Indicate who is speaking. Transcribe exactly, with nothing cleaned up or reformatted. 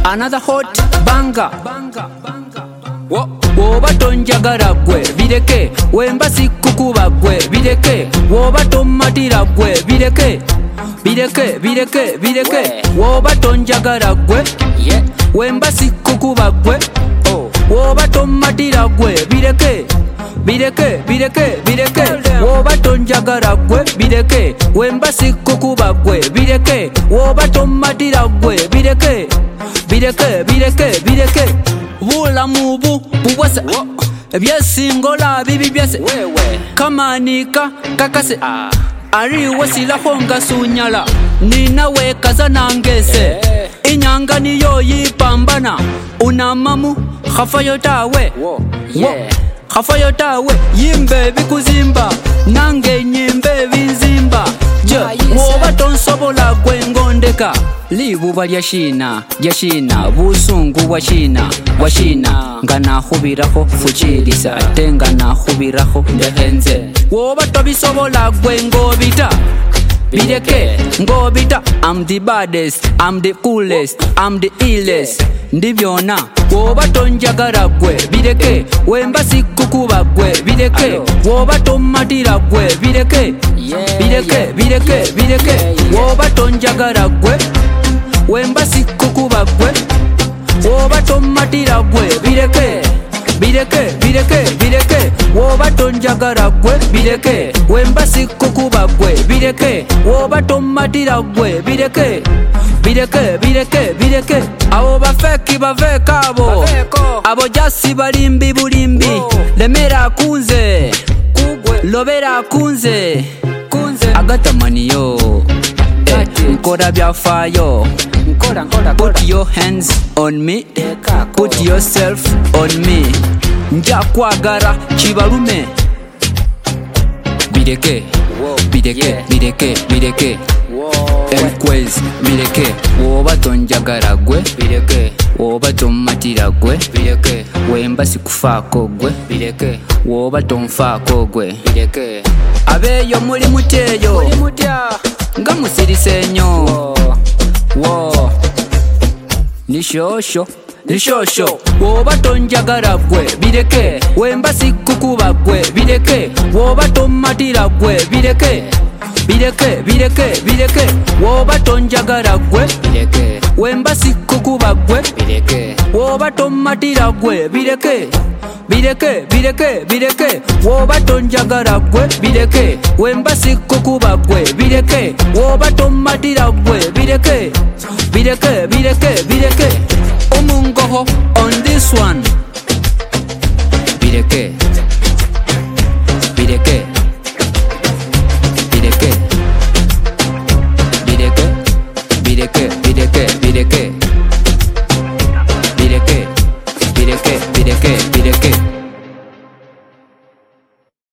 Speaker 1: another hot banger. Woba tonjagala gwe bireke, wemba sikukuba gwe bireke, woba tomatira gwe bireke, bireke bireke bireke, woba tonjagala gwe, wemba sikukuba gwe, woba tomatira gwe bireke, bireke bireke bireke, woba tonjagala gwe bireke, wemba sikukuba gwe bireke, woba tomatira gwe bireke, bireke bireke bireke. Bulamu bu bubwase ebyesingola bibi byase kamanika kakase ariwe silaho ngasunyala nina wekaza nangese inyanga niyo yipambana unamamu khafayo tawe khafayo tawe yimbe bikuzimba nange nyimbe binzimba woba tonsobola gwengondeka libuba lya shina lya shina busungu bwa shina bwa shina nga nahubiraho fuchilisa ate nga nahubiraho ndehenze woba tobisobola gwe ngobita bireke ngobita. I'm the baddest, I'm the coolest, I'm the illest ndi byona. Woba tonjagala gwe bireke, wemba sikukuba gwe bireke, woba tomatira gwe bireke, bireke bireke bireke, woba tonjagala gwe, wemba sikukuba gwe, woba tomatira gwe bireke, bireke bireke bireke, woba tonjagala gwe bireke, wemba sikukuba gwe bireke, woba tomatira gwe bireke, bireke bireke bireke. Abo bafeki baveka abo abo jasi balimbi bulimbi lemera kunze lobera kunze agatamaniyo nkora byafayo. Put your hands on me, put yourself on me, nja kwagara kibalume bireke bireke bireke bireke Elquez bireke, woba tonjagala gwe bireke, woba tomatira gwe bireke, wemba sikufako gwe bireke, woba tonfako gwe bireke. Abeyo muli muteyo nga musirise nnyo wo nishosho nishosho, woba tonjagala gwe bireke, wemba sikukuba gwe bireke, woba tomatira gwe bireke, bireke bireke bireke, woba tonjagala gwe bireke, wemba sikukuba gwe bireke, woba tomatira gwe bireke, bireke bireke bireke, woba tonjagala gwe bireke, wemba sikukuba gwe bireke, woba tomatira gwe bireke, bireke bireke bireke. Omungoho on this one bireke bireke bireke bireke bireke bireke bireke bireke bireke bireke